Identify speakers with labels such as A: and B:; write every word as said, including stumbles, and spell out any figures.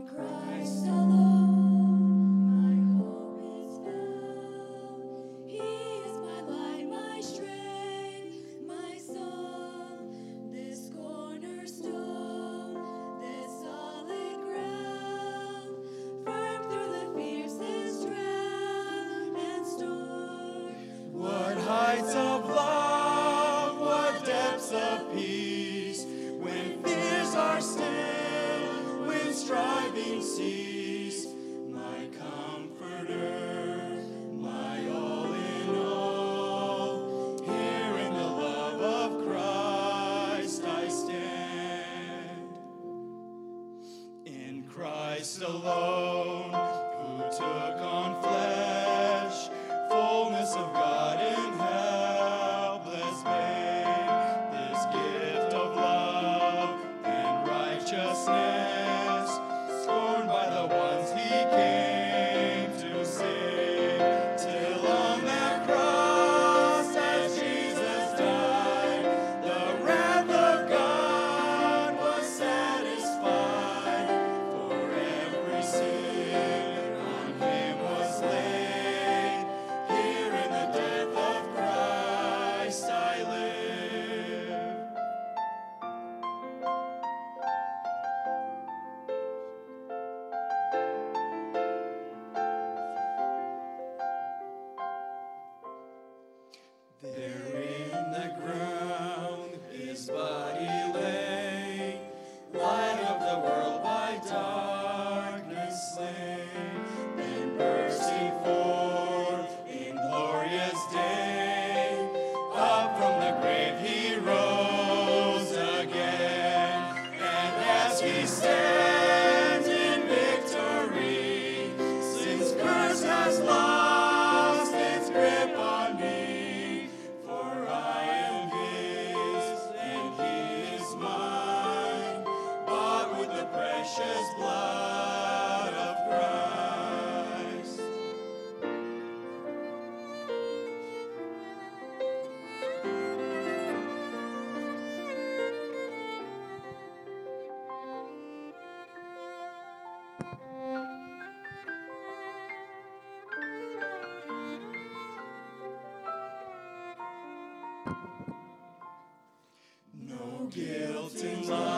A: Christ alone, my hope is found. He is my light, my strength, my song. This cornerstone, this solid ground, firm through the fiercest drought and storm.
B: What heights of love, what depths of peace, when fears are still, when striving cease. My comforter, my all in all, here in the love of Christ I stand. In Christ alone, who took on flesh, fullness of God in helpless babe, this gift of love and righteousness, scorned by the ones he came to save, till on that cross as Jesus died, the wrath of God was satisfied, for every sin on him was laid. Here in the death of Christ I live. There in the ground his body lay, light of the world by darkness slain, then bursting forth in glorious day, up from the grave he rose again, and as he stands in victory, sin's curse has lost its grip on me, for I am his and he is mine, bought with the precious blood of Christ. No guilt in life.